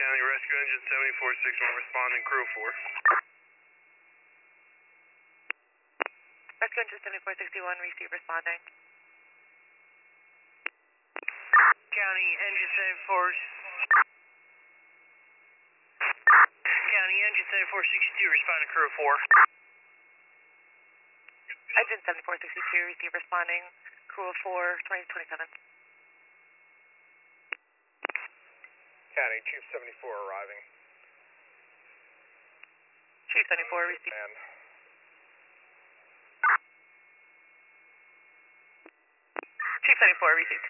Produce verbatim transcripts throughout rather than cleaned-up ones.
County Rescue Engine seventy-four sixty-one responding, crew four. Rescue Engine seventy-four sixty-one, receive responding. County Engine seventy-four. County Engine seventy-four sixty-two, responding, crew four. Engine seventy-four sixty-two, receive responding, crew of four, twenty twenty-seven. County Chief seventy-four arriving. Chief seventy-four, receive. And Chief seventy-four, received.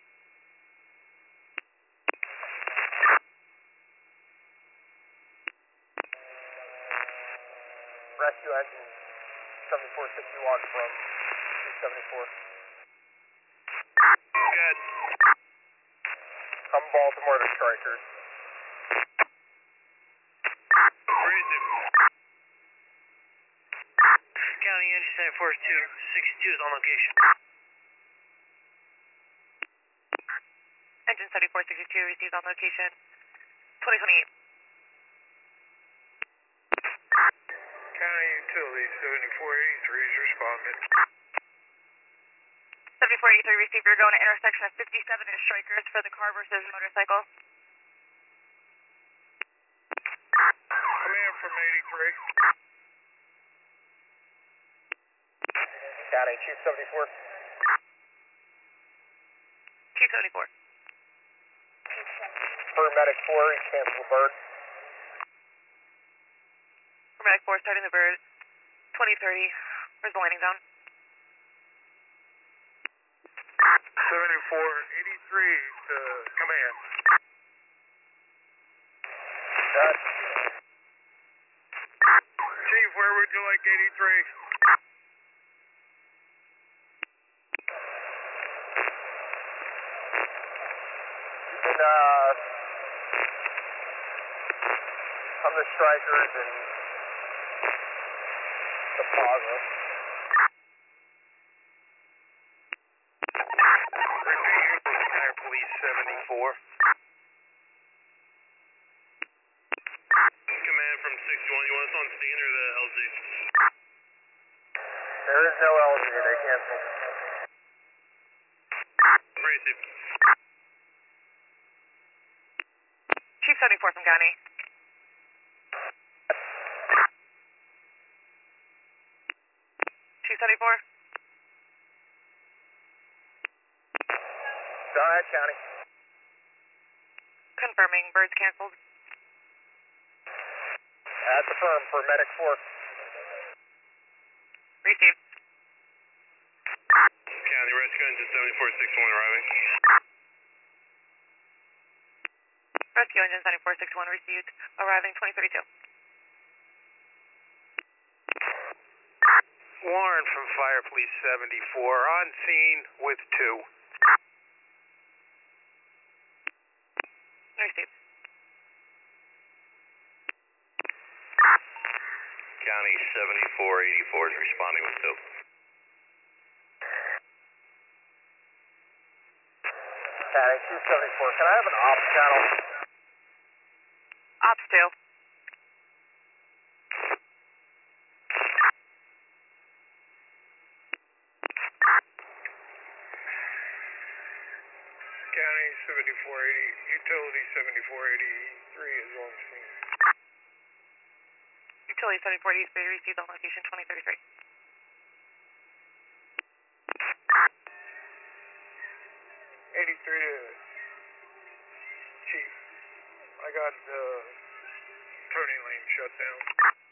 Rescue Engine seventy-four sixty-one from Chief seventy-four. Good. Come Baltimore to Strikers. Receive. County Engine seventy-four sixty-two is on location. Engine seventy-four sixty-two, received on location, twenty twenty-eight. County Utility seventy-four eighty-three is responding. seventy-four eighty-three, receive. You're going to intersection of fifty-seven and Strikers for the car versus motorcycle. Command from eighty-three. County Chief seventy-four. Chief seventy-four. Paramedic four, cancel the bird. Paramedic four, starting the bird, twenty thirty. Where's the landing zone? seventy-four eighty-three to command. Got Chief, where would you like eighty-three? You can, uh, come to Strikers and the plaza. Fire Police seventy-four. Command from six one, you want us on scene or the L Z? There is no L G, they canceled. Receive. Chief seventy-four from County. Chief seventy-four. Go ahead, County. Confirming, birds canceled. At the firm for Medic four. Received. County Rescue Engine seventy-four sixty-one arriving. Rescue Engine seventy-four sixty-one received, arriving twenty thirty-two. Warren from Fire Police seventy-four on scene with two. Received. County seventy-four eighty-four is responding with two. County two seventy-four, can I have an ops channel? Ops two. County seventy-four eighty, Utility seventy-four eighty-three is on scene. Utility seventy-four eighty-three received on location twenty thirty-three. eighty-three to Chief. I got the turning lane shut down.